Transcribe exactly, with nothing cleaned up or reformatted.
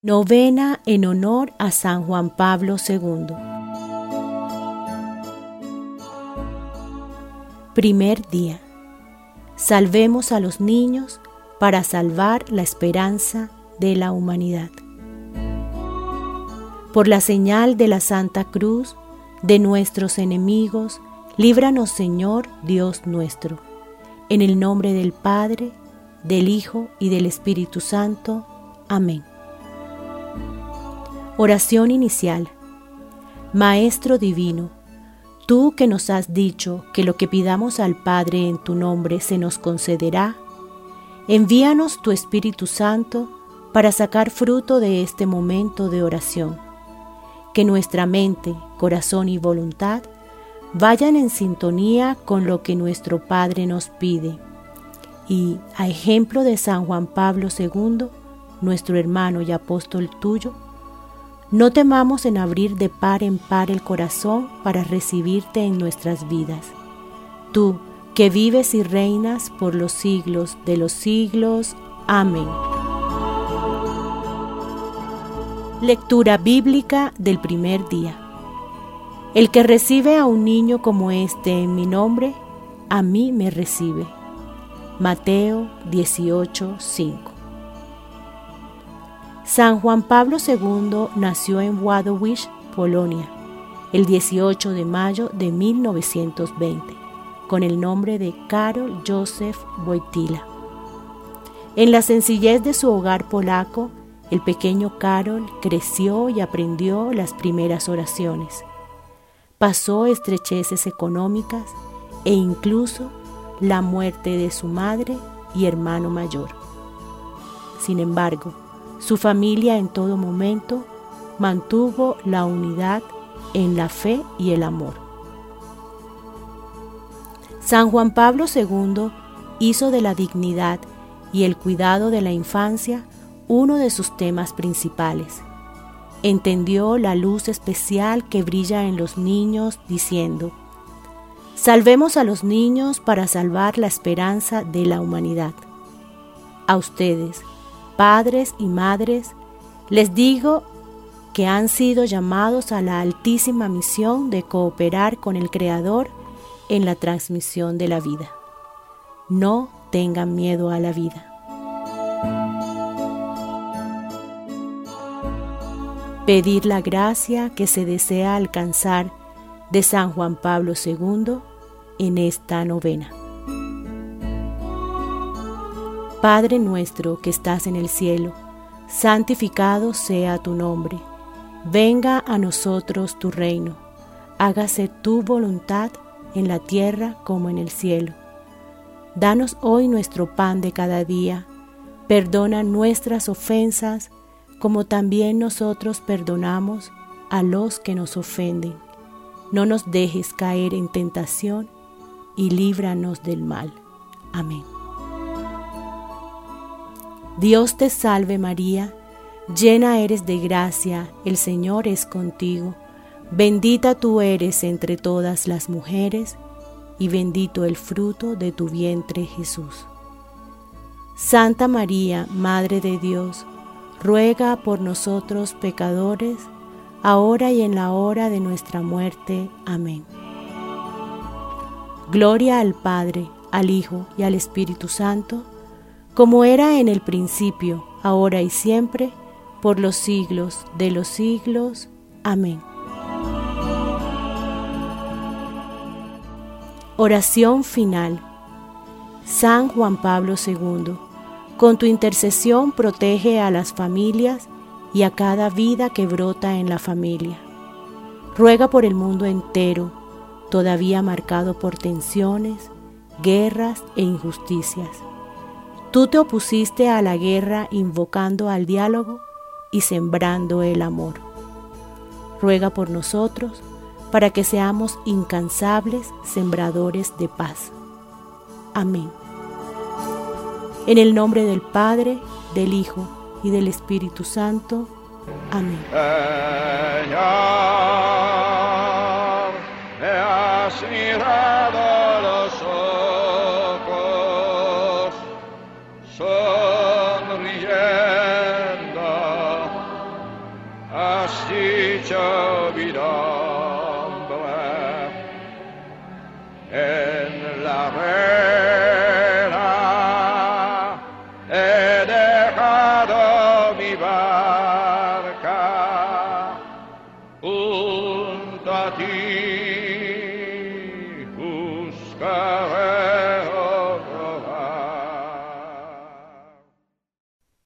Novena en honor a San Juan Pablo segundo. Primer día. Salvemos a los niños para salvar la esperanza de la humanidad. Por la señal de la Santa Cruz de nuestros enemigos, líbranos, Señor Dios nuestro. En el nombre del Padre, del Hijo y del Espíritu Santo. Amén. Oración inicial. Maestro divino, tú que nos has dicho que lo que pidamos al Padre en tu nombre se nos concederá, envíanos tu Espíritu Santo para sacar fruto de este momento de oración. Que nuestra mente, corazón y voluntad vayan en sintonía con lo que nuestro Padre nos pide. Y, a ejemplo de San Juan Pablo segundo, nuestro hermano y apóstol tuyo, no temamos en abrir de par en par el corazón para recibirte en nuestras vidas. Tú, que vives y reinas por los siglos de los siglos. Amén. Lectura bíblica del primer día. El que recibe a un niño como este en mi nombre, a mí me recibe. Mateo dieciocho, cinco. San Juan Pablo segundo nació en Wadowice, Polonia, el dieciocho de mayo de mil novecientos veinte, con el nombre de Karol Józef Wojtyła. En la sencillez de su hogar polaco, el pequeño Karol creció y aprendió las primeras oraciones. Pasó estrecheces económicas e incluso la muerte de su madre y hermano mayor. Sin embargo, su familia en todo momento mantuvo la unidad en la fe y el amor. San Juan Pablo segundo hizo de la dignidad y el cuidado de la infancia uno de sus temas principales. Entendió la luz especial que brilla en los niños, diciendo: salvemos a los niños para salvar la esperanza de la humanidad. A ustedes, padres y madres, les digo que han sido llamados a la altísima misión de cooperar con el Creador en la transmisión de la vida. No tengan miedo a la vida. Pedir la gracia que se desea alcanzar de San Juan Pablo segundo en esta novena. Padre nuestro que estás en el cielo, santificado sea tu nombre. Venga a nosotros tu reino. Hágase tu voluntad en la tierra como en el cielo. Danos hoy nuestro pan de cada día. Perdona nuestras ofensas, como también nosotros perdonamos a los que nos ofenden. No nos dejes caer en tentación y líbranos del mal. Amén. Dios te salve María, llena eres de gracia, el Señor es contigo. Bendita tú eres entre todas las mujeres, y bendito el fruto de tu vientre Jesús. Santa María, Madre de Dios, ruega por nosotros pecadores, ahora y en la hora de nuestra muerte. Amén. Gloria al Padre, al Hijo y al Espíritu Santo, como era en el principio, ahora y siempre, por los siglos de los siglos. Amén. Oración final. San Juan Pablo segundo, con tu intercesión protege a las familias y a cada vida que brota en la familia. Ruega por el mundo entero, todavía marcado por tensiones, guerras e injusticias. Tú te opusiste a la guerra invocando al diálogo y sembrando el amor. Ruega por nosotros para que seamos incansables sembradores de paz. Amén. En el nombre del Padre, del Hijo y del Espíritu Santo. Amén. Señor, me has mirado los ojos, sonriendo has dicho mi nombre en la arena, he dejado mi barca junto a ti, busca